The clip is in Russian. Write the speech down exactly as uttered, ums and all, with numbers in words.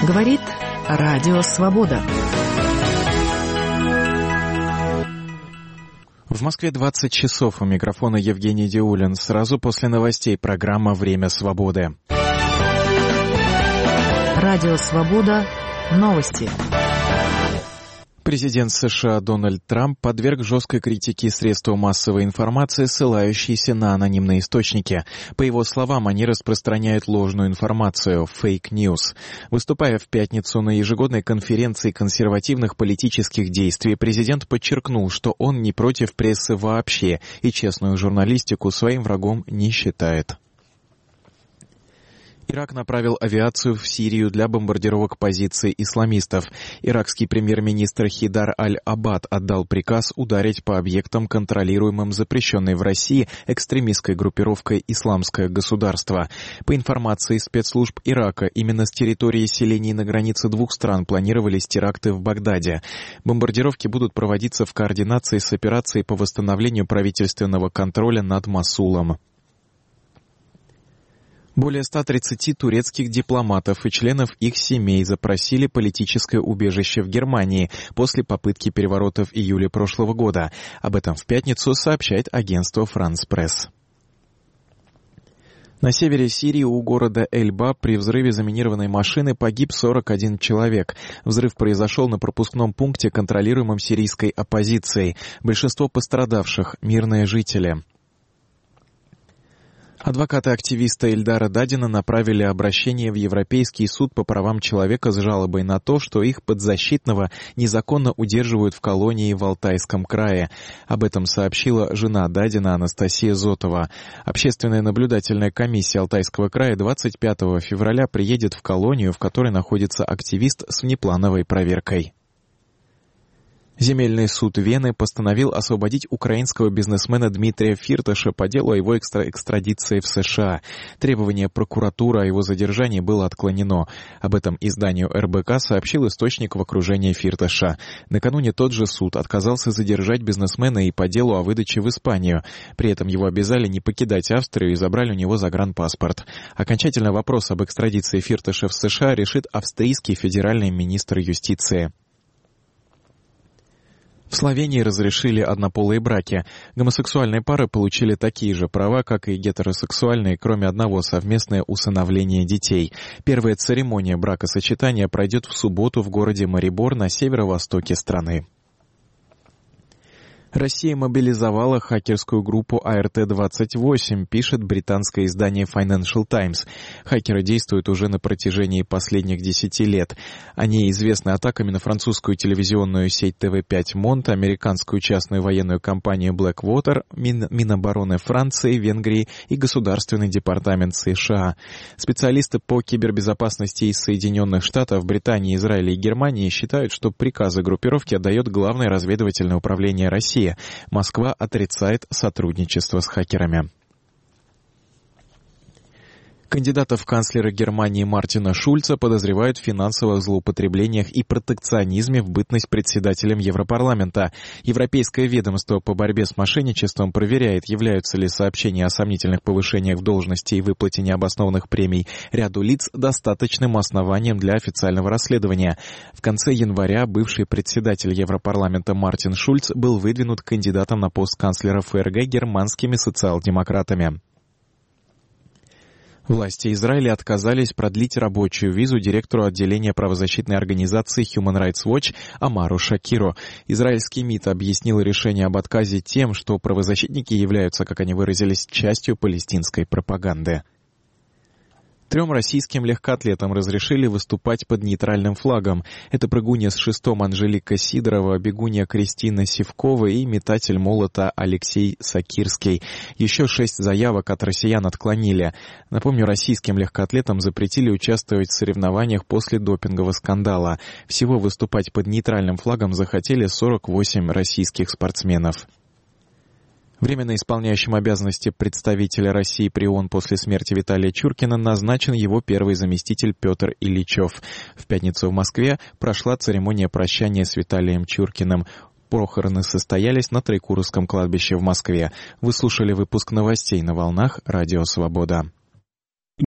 Говорит Радио Свобода. В Москве двадцать часов. У микрофона Евгений Диулин. Сразу после новостей программа «Время свободы». Радио Свобода. Новости. Президент США Дональд Трамп подверг жесткой критике средства массовой информации, ссылающиеся на анонимные источники. По его словам, они распространяют ложную информацию, фейк-ньюс. Выступая в пятницу на ежегодной конференции консервативных политических действий, президент подчеркнул, что он не против прессы вообще и честную журналистику своим врагом не считает. Ирак направил авиацию в Сирию для бомбардировок позиций исламистов. Иракский премьер-министр Хидар Аль-Абад отдал приказ ударить по объектам, контролируемым запрещенной в России экстремистской группировкой «Исламское государство». По информации спецслужб Ирака, именно с территории селений на границе двух стран планировались теракты в Багдаде. Бомбардировки будут проводиться в координации с операцией по восстановлению правительственного контроля над Мосулом. Более ста тридцати турецких дипломатов и членов их семей запросили политическое убежище в Германии после попытки переворота в июле прошлого года. Об этом в пятницу сообщает агентство «Франс Пресс». На севере Сирии у города Эльба при взрыве заминированной машины погиб сорок один человек. Взрыв произошел на пропускном пункте, контролируемом сирийской оппозицией. Большинство пострадавших – мирные жители. Адвокаты активиста Эльдара Дадина направили обращение в Европейский суд по правам человека с жалобой на то, что их подзащитного незаконно удерживают в колонии в Алтайском крае. Об этом сообщила жена Дадина Анастасия Зотова. Общественная наблюдательная комиссия Алтайского края двадцать пятого февраля приедет в колонию, в которой находится активист с внеплановой проверкой. Земельный суд Вены постановил освободить украинского бизнесмена Дмитрия Фирташа по делу о его экстра- экстрадиции в США. Требование прокуратуры о его задержании было отклонено. Об этом изданию эр бэ ка сообщил источник в окружении Фирташа. Накануне тот же суд отказался задержать бизнесмена и по делу о выдаче в Испанию. При этом его обязали не покидать Австрию и забрали у него загранпаспорт. Окончательно вопрос об экстрадиции Фирташа в США решит австрийский федеральный министр юстиции. В Словении разрешили однополые браки. Гомосексуальные пары получили такие же права, как и гетеросексуальные, кроме одного — совместное усыновление детей. Первая церемония бракосочетания пройдет в субботу в городе Марибор на северо-востоке страны. Россия мобилизовала хакерскую группу а эр тэ двадцать восемь, пишет британское издание Financial Times. Хакеры действуют уже на протяжении последних десяти лет. Они известны атаками на французскую телевизионную сеть тэ вэ пять Монт, американскую частную военную компанию Blackwater, Мин, Минобороны Франции, Венгрии и Государственный департамент США. Специалисты по кибербезопасности из Соединенных Штатов, Британии, Израиля и Германии считают, что приказы группировки отдает Главное разведывательное управление России. Москва отрицает сотрудничество с хакерами. Кандидата в канцлеры Германии Мартина Шульца подозревают в финансовых злоупотреблениях и протекционизме в бытность председателем Европарламента. Европейское ведомство по борьбе с мошенничеством проверяет, являются ли сообщения о сомнительных повышениях в должности и выплате необоснованных премий ряду лиц достаточным основанием для официального расследования. В конце января бывший председатель Европарламента Мартин Шульц был выдвинут кандидатом на пост канцлера эф эр гэ германскими социал-демократами. Власти Израиля отказались продлить рабочую визу директору отделения правозащитной организации Human Rights Watch Амару Шакиру. Израильский МИД объяснил решение об отказе тем, что правозащитники являются, как они выразились, частью палестинской пропаганды. Трем российским легкоатлетам разрешили выступать под нейтральным флагом. Это прыгунья с шестом Анжелика Сидорова, бегунья Кристина Сивкова и метатель молота Алексей Сакирский. Еще шесть заявок от россиян отклонили. Напомню, российским легкоатлетам запретили участвовать в соревнованиях после допингового скандала. Всего выступать под нейтральным флагом захотели сорок восемь российских спортсменов. Временно исполняющим обязанности представителя России при ООН после смерти Виталия Чуркина назначен его первый заместитель Петр Ильичев. В пятницу в Москве прошла церемония прощания с Виталием Чуркиным. Похороны состоялись на Троекуровском кладбище в Москве. Вы слушали выпуск новостей на волнах Радио Свобода.